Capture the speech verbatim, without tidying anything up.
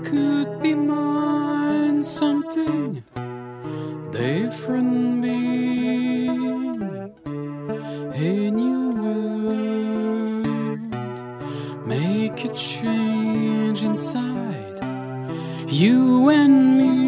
could be mine, something different being, a new world, make a change inside you and me.